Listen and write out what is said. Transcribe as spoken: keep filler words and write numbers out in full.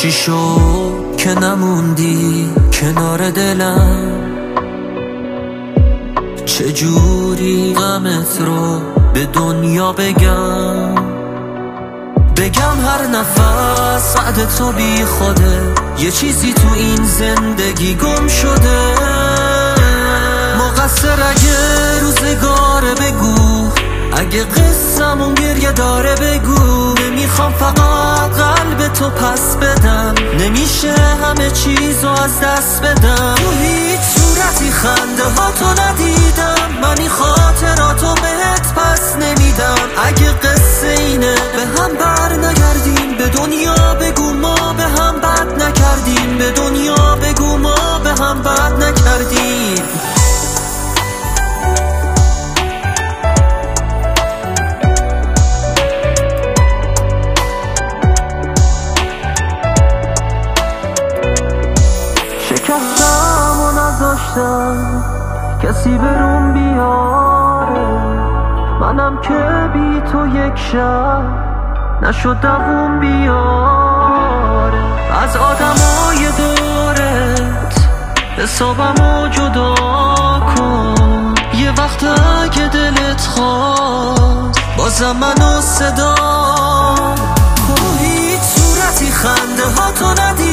چی شد که نموندی کنار دلم؟ چجوری غمت رو به دنیا بگم؟ بگم هر نفس سعد تو بی خوده، یه چیزی تو این زندگی گم شده. مقصر اگه روزگاره بگو، اگه قصه‌مون گریه داره بگو. نمیخوام فقط قلب تو پس بدم، نمیشه همه چیزو از دست بدم. تو هیچ صورتی خنده ها تو ندیدم، من این خاطراتو بهت پس نمیدم. اگه قصه اینه به هم بر نگردیم، به دنیا بگو ما به هم بد نکردیم. به دنیا بگو ما به هم بد نکردیم. شکستم و نذاشتم کسی بروم بیاره، منم که بی تو یک شب نشد دووم بیاره. از آدمای دورت حسابمو جدا کن، یه وقت اگه دلت خواست بازم منو صدا کن. هیچ صورتی خنده ها تو ندی،